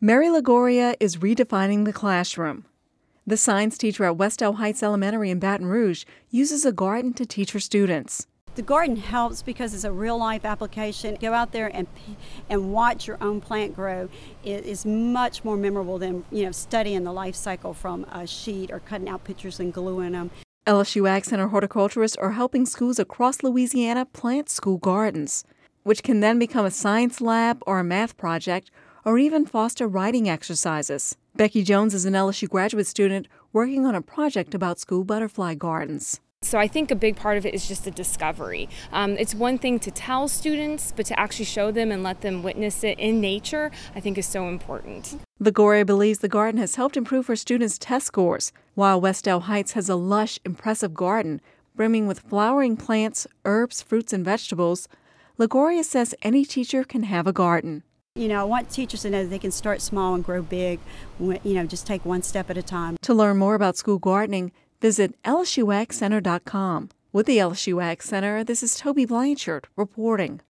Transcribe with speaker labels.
Speaker 1: Mary Lagoria is redefining the classroom. The science teacher at Westdale Heights Elementary in Baton Rouge uses a garden to teach her students.
Speaker 2: The garden helps because it's a real-life application. Go out there and watch your own plant grow. It is much more memorable than studying the life cycle from a sheet or cutting out pictures and gluing them.
Speaker 1: LSU Ag Center horticulturists are helping schools across Louisiana plant school gardens, which can then become a science lab or a math project or even foster writing exercises. Becky Jones is an LSU graduate student working on a project about school butterfly gardens.
Speaker 3: So I think a big part of it is just the discovery. It's one thing to tell students, but to actually show them and let them witness it in nature, I think is so important.
Speaker 1: Lagoria believes the garden has helped improve her students' test scores, while Westdale Heights has a lush, impressive garden brimming with flowering plants, herbs, fruits, and vegetables. Lagoria says any teacher can have a garden.
Speaker 2: I want teachers to know that they can start small and grow big, just take one step at a time.
Speaker 1: To learn more about school gardening, visit lsuagcenter.com. With the LSU Ag Center, this is Toby Blanchard reporting.